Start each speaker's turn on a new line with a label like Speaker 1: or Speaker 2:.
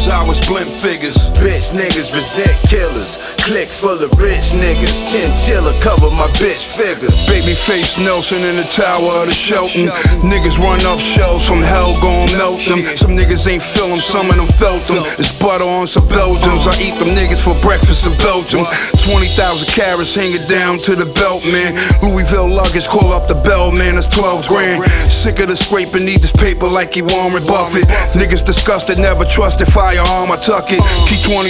Speaker 1: cause I was blimp figures.
Speaker 2: Bitch niggas resent killers. Click full of rich niggas. Chinchilla cover my bitch figure.
Speaker 1: Babyface Nelson in the tower of the Shelton. Niggas run up shells from hell, gon' melt them. Some niggas ain't feel them, some of them felt them. It's butter on some Belgians. I eat them niggas for breakfast in Belgium. 20,000 carats hanging down to the belt, man. Louisville luggage, call up the bell, man. That's 12 grand. Sick of the scraping, need this paper like he Warren Buffett. Niggas disgusted, never trusted. Firearm, I tuck it. Keep 20